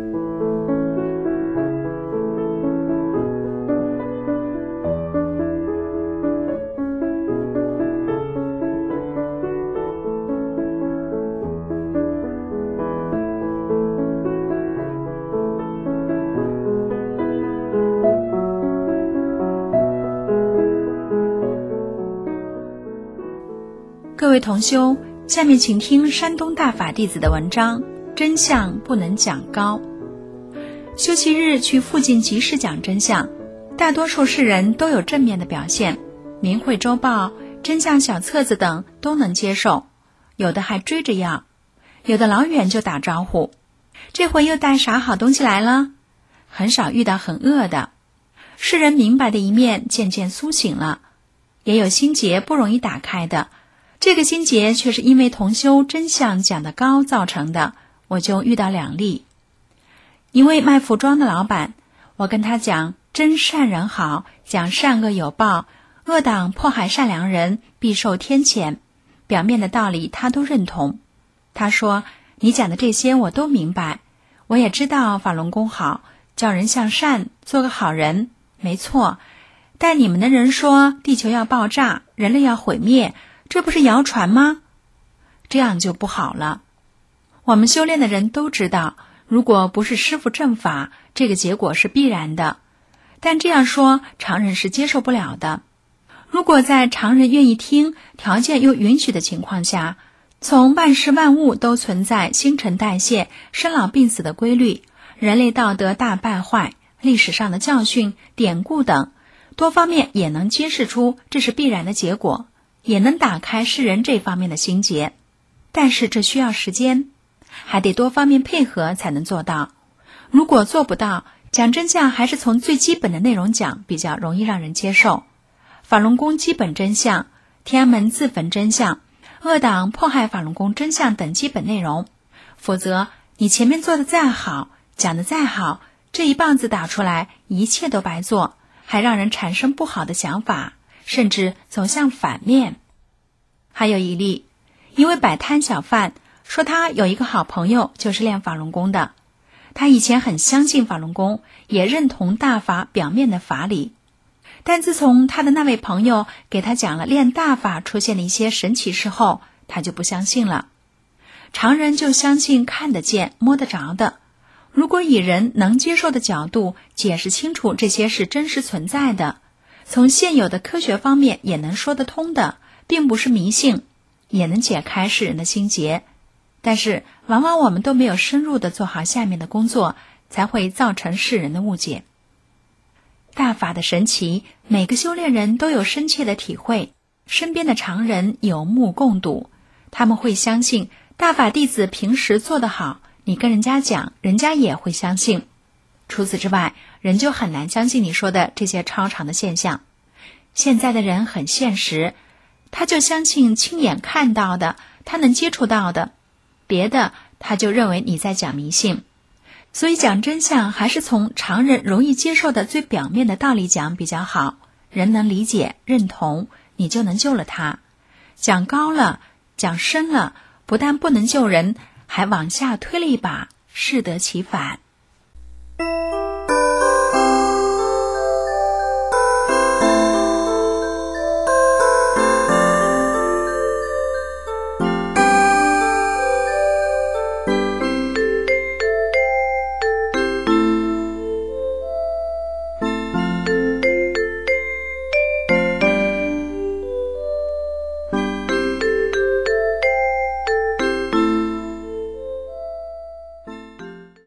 各位同修，下面请听山东大法弟子的文章，真相不能讲高。休息日去附近集市讲真相，大多数世人都有正面的表现，明慧周报、真相小册子等都能接受，有的还追着要，有的老远就打招呼，这回又带啥好东西来了？很少遇到很饿的。世人明白的一面渐渐苏醒了，也有心结不容易打开的，这个心结却是因为同修真相讲得高造成的。我就遇到两例。一位卖服装的老板，我跟他讲真善人好，讲善恶有报，恶党迫害善良人必受天谴，表面的道理他都认同。他说，你讲的这些我都明白，我也知道法轮功好，叫人向善，做个好人，没错，但你们的人说地球要爆炸，人类要毁灭，这不是谣传吗？这样就不好了。我们修炼的人都知道，如果不是师父正法，这个结果是必然的。但这样说，常人是接受不了的。如果在常人愿意听，条件又允许的情况下，从万事万物都存在新陈代谢、生老病死的规律，人类道德大败坏，历史上的教训、典故等，多方面也能揭示出这是必然的结果，也能打开世人这方面的心结。但是这需要时间，还得多方面配合才能做到。如果做不到，讲真相还是从最基本的内容讲，比较容易让人接受。法轮功基本真相、天安门自焚真相、恶党迫害法轮功真相等基本内容，否则你前面做的再好，讲的再好，这一棒子打出来，一切都白做，还让人产生不好的想法，甚至走向反面。还有一例，一位摆摊小贩说他有一个好朋友就是练法轮功的，他以前很相信法轮功，也认同大法表面的法理，但自从他的那位朋友给他讲了练大法出现的一些神奇事后，他就不相信了。常人就相信看得见摸得着的，如果以人能接受的角度解释清楚这些是真实存在的，从现有的科学方面也能说得通的，并不是迷信，也能解开世人的心结。但是往往我们都没有深入地做好下面的工作，才会造成世人的误解。大法的神奇，每个修炼人都有深切的体会，身边的常人有目共睹，他们会相信大法弟子平时做得好，你跟人家讲，人家也会相信。除此之外，人就很难相信你说的这些超常的现象。现在的人很现实，他就相信亲眼看到的，他能接触到的，别的他就认为你在讲迷信。所以讲真相还是从常人容易接受的最表面的道理讲比较好，人能理解认同，你就能救了他。讲高了，讲深了，不但不能救人，还往下推了一把，适得其反。